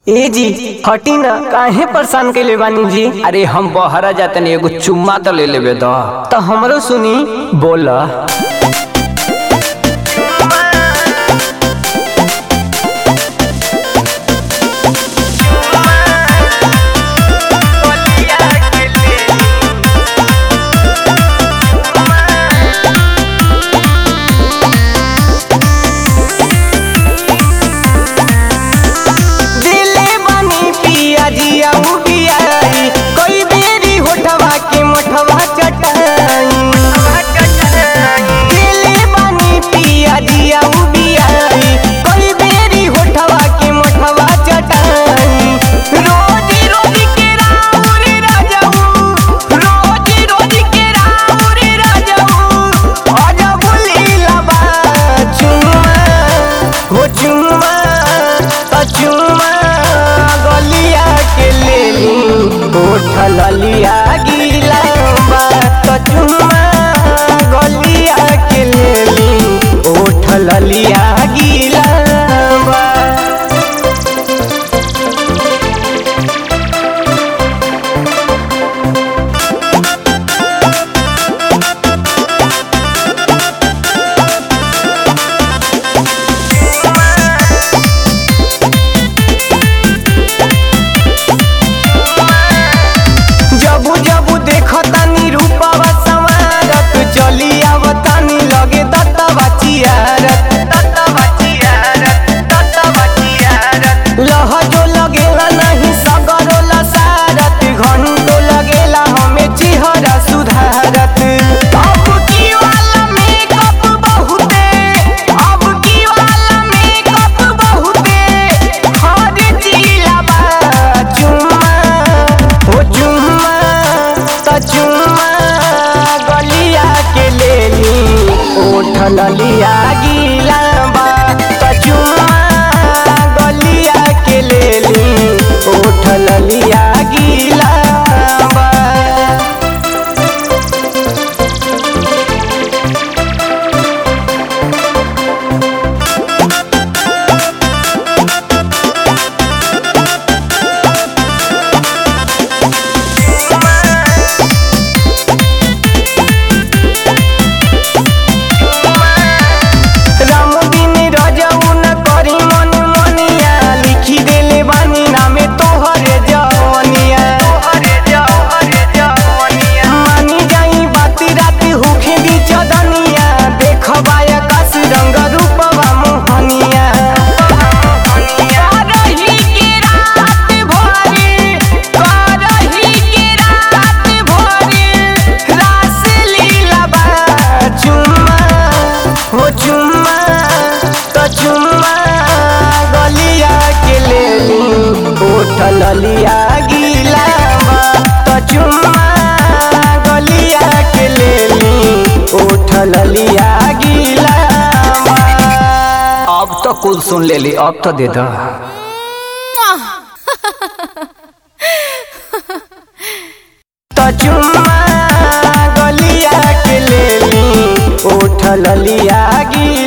ए जी हटी ना, काहे परेशान कैले बानी जी। अरे हम बहरा जातनी, एगो चुम्मा तो ले लेबे तो हमरो सुनी। बोला। ललिया गीला बात चुम्मा गलिया के लेली ओठ ललिया गीला लहजो लगेला नहीं सगरो लसारत घंटो लगेला हमें चेहरा सुधारत। अब की वाला मेकअप बहुते, अब की वाला मेकअप बहुते हर जिला बा चुम्मा हो चुम्मा त चुम्मा गलिया के लेली ओठ ललिया गीला बा त चुम्मा के लेली ओठ ललिया गीला बा। ललिया गीला तो चुम्मा गलिया के लेली ओठ ललिया गीला। अब तो कुल सुन लेली, अब तो दे दो। तो चुम्मा गलिया के लेली ओठ ललिया गीला।